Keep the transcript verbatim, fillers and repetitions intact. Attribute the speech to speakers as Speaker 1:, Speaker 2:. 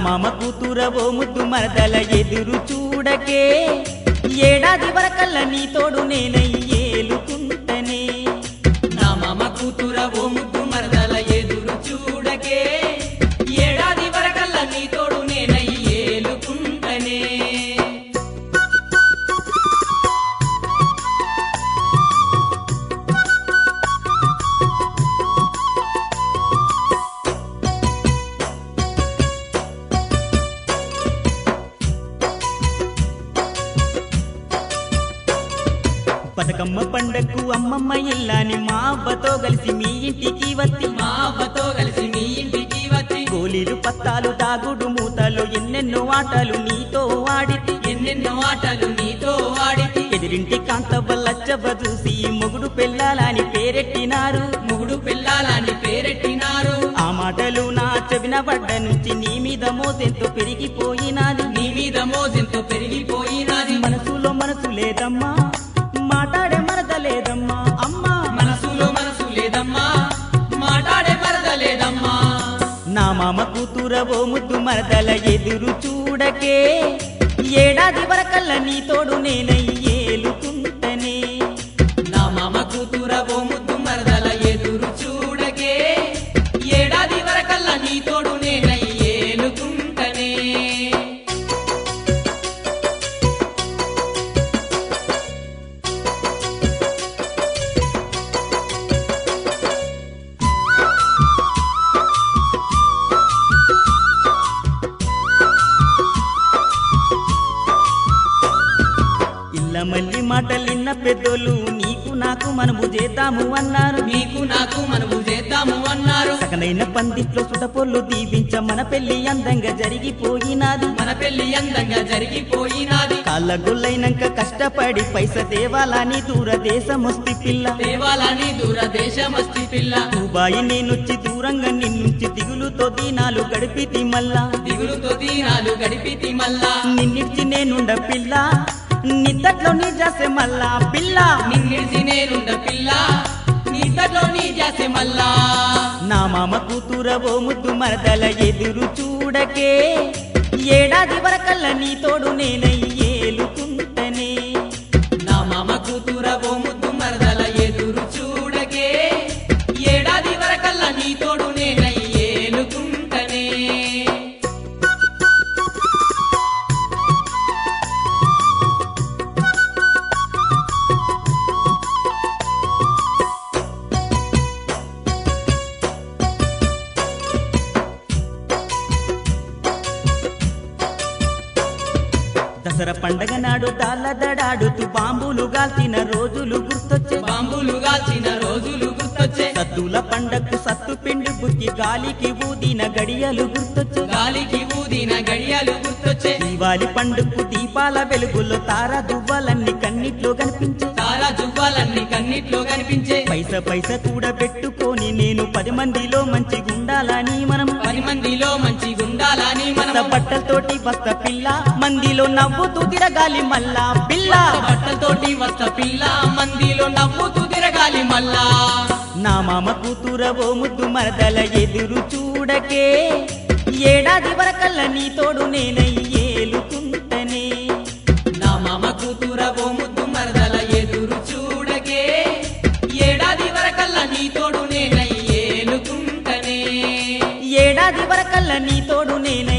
Speaker 1: మామ కూతురవో ముద్దు మరదల ఎదురు చూడకే ఏడాది వరకల్ల నీ తోడు నేనై ఏలుకుంటనే
Speaker 2: నా మామ కూతురవో ముద్దు మరదల ఎదురు చూడకే ఏడాది వరకల్ల నీ తోడు నేనై ఏలుకుంటనే
Speaker 1: బతుకమ్మ పండక్కు అమ్మమ్మ ఇల్లాని మా అవ్వతో కలిసి మీ ఇంటికి వచ్చి
Speaker 2: మా అవ్వతో కలిసి మీ ఇంటికి వచ్చి
Speaker 1: గోలీలు పత్తాలు దాగుడు మూతలు ఎన్నెన్నో ఆటలు నీతో ఆడితి
Speaker 2: ఎన్నెన్నో ఆటలు నీతో ఆడితి
Speaker 1: ఎదిరింటి కాంతవ్వ లచ్చవ్వ చూసి మొగుడు పెళ్ళాలని పేరెట్టినారు
Speaker 2: మొగుడు పెళ్ళాలని పేరెట్టినారు
Speaker 1: ఆ మాటలు నా చెవిన పడ్డ నుంచి నీ మీద మోసెంతో పెరిగిపోయినాది
Speaker 2: నీ మీద మోసెంతో పెరిగిపోయినాది
Speaker 1: మనసులో మనసు లేదమ్మా మాట్లాడే మరద లేదమ్మా అమ్మా
Speaker 2: మనసులో మనసు లేదమ్మా మాట్లాడే మరద లేదమ్మా
Speaker 1: నా మామ కూతురవో ముద్దు మరదల ఎదురు చూడకే ఏడాది వరకల్ల నీ తోడు నేనై ఏలుకుంటనే
Speaker 2: నా మామ కూతురవో ముద్దు మరదల ఎదురు చూడకే ఏడాది వరకల్ల నీ తోడు నేనై ఏలుకుంటనే
Speaker 1: మళ్ళీ మాటలిన్న పెద్దోళ్ళు నీకు నాకు మనము చేద్దాము అన్నారు
Speaker 2: నీకు నాకు మనము చేద్దాము అన్నారు
Speaker 1: సకనైన పందిట్లో సుటపొల్లు దీవించ మన పెళ్లి అందంగా జరిగిపోయినాది
Speaker 2: మన పెళ్లి అందంగా జరిగిపోయినాది
Speaker 1: కాళ్ళ గుల్లైనాక కష్టపడి పైస దేవాలని దూరదేశమొస్తి పిల్ల
Speaker 2: దేవాలని దూరదేశమస్తి పిల్ల
Speaker 1: దుబాయి నేనొచ్చి దూరంగా నిన్నుంచి దిగులుతో దీనాలు గడిపితి మల్లా
Speaker 2: దిగులుతో దీనాలు గడిపితి మల్లా
Speaker 1: నిన్నిచ్చి నేనుండ పిల్ల నిద్దట్లో నీ జాసే మల్లా పిల్ల
Speaker 2: నిన్నిడిసి నేనుండ పిల్ల నిద్దట్లో నీ జాసే మల్లా
Speaker 1: నా మామ కూతురవో ముద్దు మరదల ఎదురు చూడకే ఏడాది వరకల్ల నీ తోడు నేనై ఏలుకుంటనే
Speaker 2: నా మామ కూతురవో ముద్దు మరదల ఎదురు చూడకే ఏడాది వరకల్ల నీ తోడు నేనై ఏలుకుంటనే
Speaker 1: దసరా పండగ నాడు తాళ్ళదడాడుతూ బాంబులు గాల్చిన రోజులు గుర్తొచ్చే
Speaker 2: బాంబులు గాల్చిన రోజులు గుర్తొచ్చే
Speaker 1: సద్దుల పండగకు సత్తు పిండి బుక్కి గాలికి ఊదిన గడియలు గుర్తొచ్చే
Speaker 2: గాలికి ఊదిన గడియాలు గుర్తొచ్చే
Speaker 1: దీవాలి పండుగకు దీపాల వెలుగులో తార దువ్వాలన్నీ కన్నిట్లో కనిపించే
Speaker 2: తారా జువ్వాలన్నీ కన్నిట్లో కనిపించే
Speaker 1: పైస పైస కూడా పెట్టుకొని నేను పది మందిలో మంచి గుండాలని మనం
Speaker 2: పది మందిలో మంచి గుండాలని మనం
Speaker 1: బట్టలతోటి వస్త పిల్ల మందిలో నవ్వుతూ తిరగాలి మల్లా పిల్ల
Speaker 2: బట్టలతోటి వస్త పిల్ల మందిలో నవ్వుతూ తిరగాలి మల్లా
Speaker 1: నా మామ కూతురవో ముద్దు మరదల ఎదురు చూడకే ఏడాది వరకల్ల నీ తోడు నేనై ఏలుకుంటనే
Speaker 2: నా మామ కూతురవో ముద్దు మరదల ఎదురు చూడకే ఏడాది వరకల్ల నీ తోడు నేనై ఏలుకుంటనే
Speaker 1: ఏడాది వరకల్ల నీ తోడు నేనై